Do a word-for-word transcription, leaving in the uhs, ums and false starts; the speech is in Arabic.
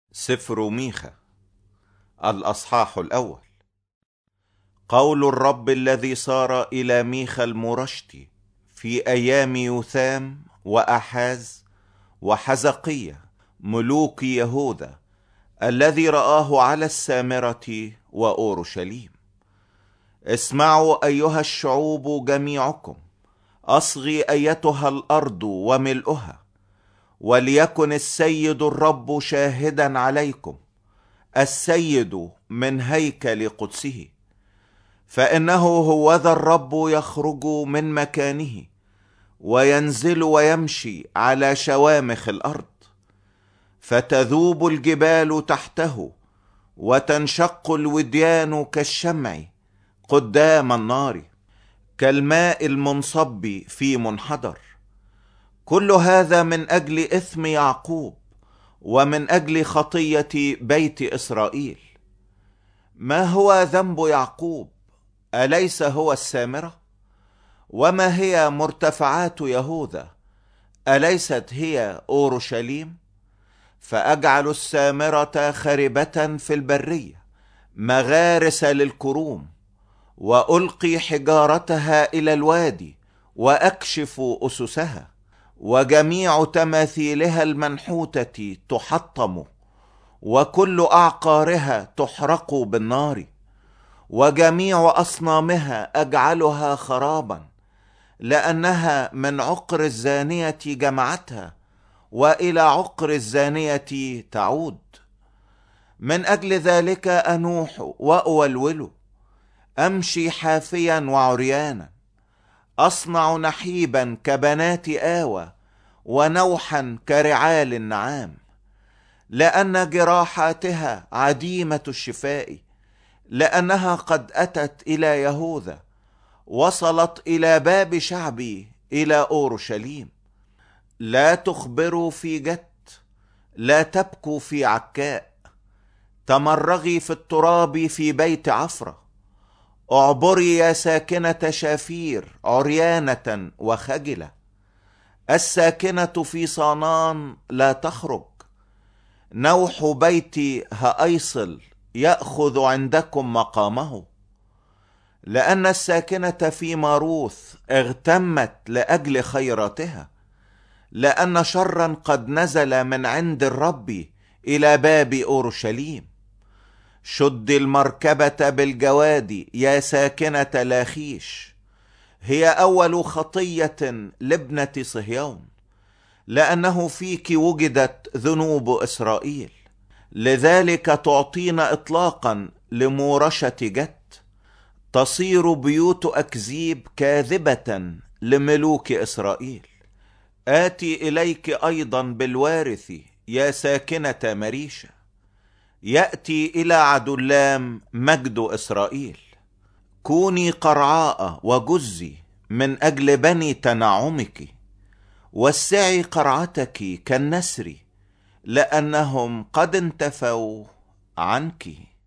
سفر ميخا الأصحاح الأول. قول الرب الذي صار إلى ميخا المرشتي في أيام يوثام وأحاز وحزقية ملوك يهوذا، الذي رآه على السامرة وأورشليم. اسمعوا أيها الشعوب جميعكم، أصغي أيتها الأرض وملؤها، وليكن السيد الرب شاهدا عليكم، السيد من هيكل قدسه. فإنه هوذا الرب يخرج من مكانه وينزل ويمشي على شوامخ الأرض، فتذوب الجبال تحته وتنشق الوديان كالشمع قدام النار، كالماء المنصب في منحدر. كل هذا من أجل إثم يعقوب ومن أجل خطية بيت إسرائيل. ما هو ذنب يعقوب؟ أليس هو السامرة؟ وما هي مرتفعات يهوذا؟ أليست هي أورشليم؟ فأجعل السامرة خربة في البرية، مغارس للكروم، وألقي حجارتها إلى الوادي وأكشف أسسها، وجميع تماثيلها المنحوتة تحطم، وكل أعقارها تحرق بالنار، وجميع أصنامها أجعلها خرابا، لأنها من عقر الزانية جمعتها، وإلى عقر الزانية تعود. من أجل ذلك أنوح وأولول، أمشي حافيا وعريانا، أصنع نحيبا كبنات آوى، ونوحا كرعال النعام، لأن جراحاتها عديمة الشفاء، لأنها قد أتت إلى يهوذا، وصلت إلى باب شعبي إلى أورشليم. لا تخبروا في جت، لا تبكوا في عكاء، تمرغي في التراب في بيت عفرة. اعبري يا ساكنة شافير عريانة وخجلة، الساكنة في صانان لا تخرج. نوح بيت هأيصل يأخذ عندكم مقامه، لأن الساكنة في ماروث اغتمت لأجل خيراتها، لأن شرا قد نزل من عند الرب إلى باب أورشليم. شد المركبة بالجواد يا ساكنة لاخيش، هي أول خطية لابنة صهيون، لأنه فيك وجدت ذنوب إسرائيل. لذلك تعطين إطلاقا لمورشة جت، تصير بيوت أكذيب كاذبة لملوك إسرائيل. آتي إليك أيضا بالوارث يا ساكنة مريشة، يأتي إلى عدلام مجد إسرائيل. كوني قرعاء وجزي من أجل بني تنعمك، وسعي قرعتك كالنسر، لأنهم قد انتفوا عنك.